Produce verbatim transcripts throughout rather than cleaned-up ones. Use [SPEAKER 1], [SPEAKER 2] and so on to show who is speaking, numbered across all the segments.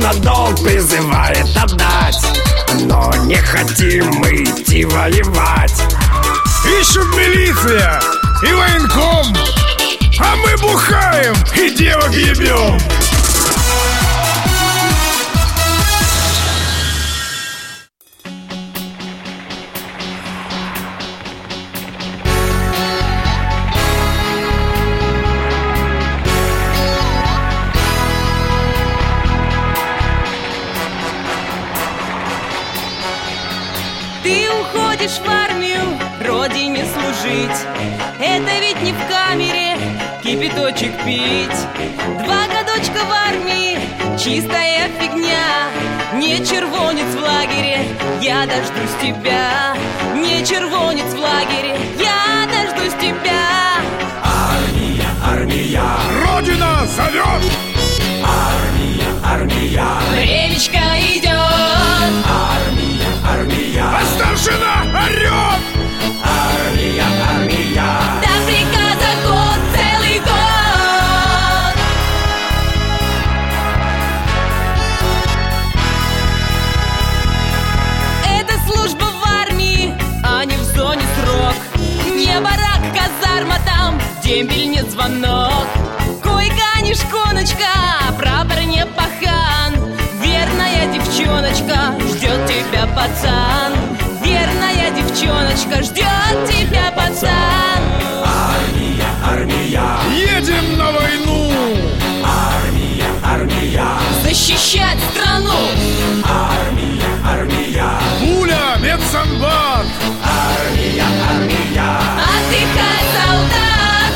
[SPEAKER 1] за долг призывает отдать, но не хотим мы идти воевать.
[SPEAKER 2] Ищут милиция и военком, а мы бухаем и девок ебем.
[SPEAKER 3] Ты уходишь в армию, родине служить. Это ведь не в камере кипяточек пить. Два годочка в армии, чистая фигня. Не червонец в лагере, я дождусь тебя. Не червонец в лагере, я дождусь тебя.
[SPEAKER 1] Армия, армия,
[SPEAKER 2] Родина зовет!
[SPEAKER 1] армия, армия,
[SPEAKER 3] Времечко идет.
[SPEAKER 1] армия, армия,
[SPEAKER 2] А старшина орет!
[SPEAKER 1] армия, армия.
[SPEAKER 3] До приказа год, целый год. Это служба в армии, а не в зоне срок. Не барак, казарма, там дембель, не звонок. Койка, не шконочка, прапор не пахан. Верная девчоночка, ждет тебя пацан. Верная девчоночка, ждет тебя пацан.
[SPEAKER 1] Армия, армия,
[SPEAKER 2] Едем на войну!
[SPEAKER 1] армия, армия,
[SPEAKER 3] Защищать страну.
[SPEAKER 1] армия, армия,
[SPEAKER 2] Пуля, медсанбат!
[SPEAKER 1] армия, армия.
[SPEAKER 3] Отдыхай, солдат.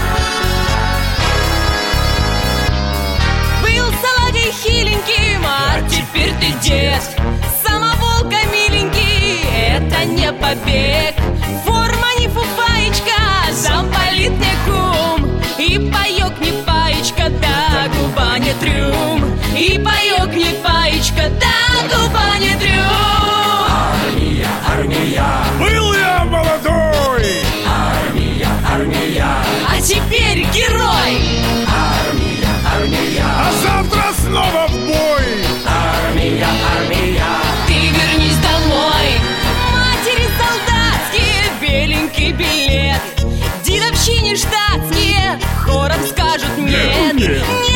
[SPEAKER 3] Был соловей хиленьким, а теперь ты дед. Самоволка миленький, это не побег. Форма не фуфаечка, замполит не кум. И паёк не паечка, да губа не трюм. И паёк не паечка, да губа не трюм.
[SPEAKER 1] Армия, армия,
[SPEAKER 2] Был я молодой!
[SPEAKER 1] армия, армия,
[SPEAKER 3] А теперь герой.
[SPEAKER 1] армия, армия,
[SPEAKER 2] А завтра снова в бой!
[SPEAKER 1] армия, армия.
[SPEAKER 3] Ты вернись домой. Матери солдатские, беленький билет. Дедовщине штатские хором скажут нет.
[SPEAKER 2] Нет, нет.